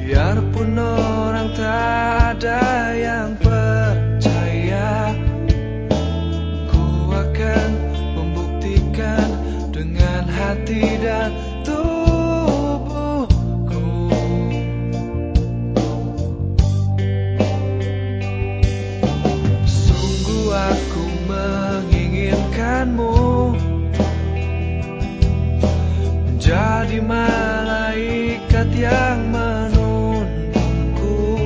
Biarpun orang tak ada yang percaya, ku akan membuktikan dengan hati dan tubuhku. Sungguh aku menginginkanmu menjadi malaikat yang menuntunku,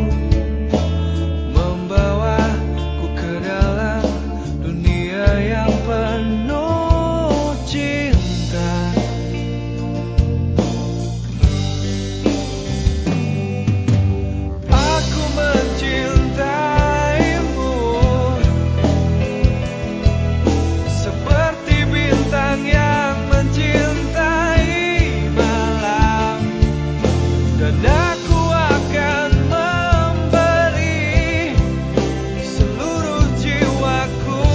membawaku ke dalam dunia yang penuh cinta. Aku mencintaimu seperti bintang yang mencintai malam, dan aku akan memberi seluruh jiwaku.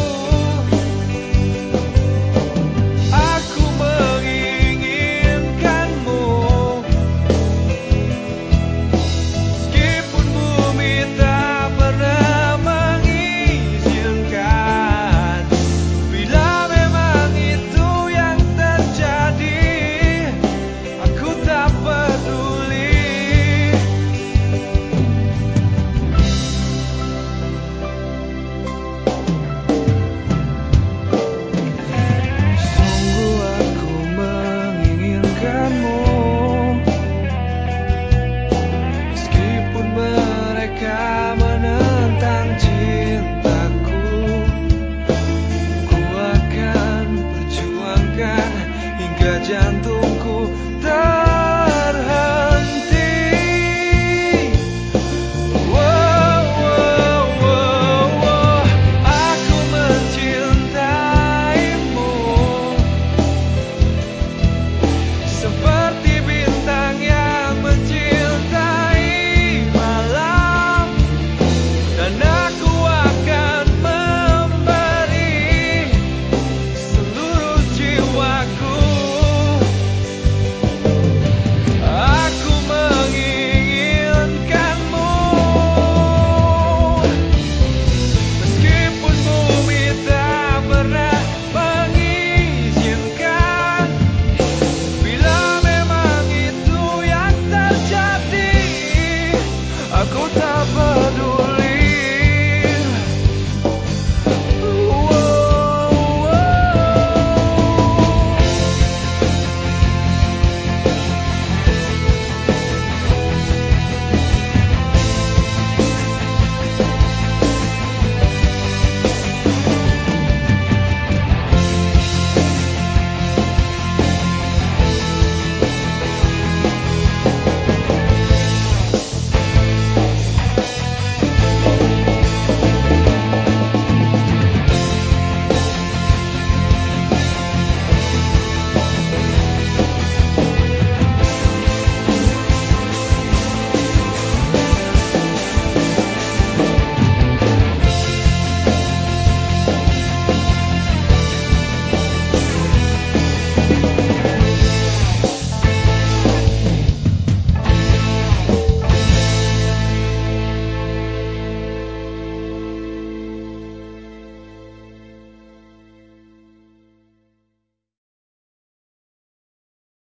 Aku menginginkanmu meskipun bumi tak pernah mengizinkan. Bila memang itu yang terjadi, aku tak peduli. Sungguh aku menginginkanmu meskipun mereka menentang cinta.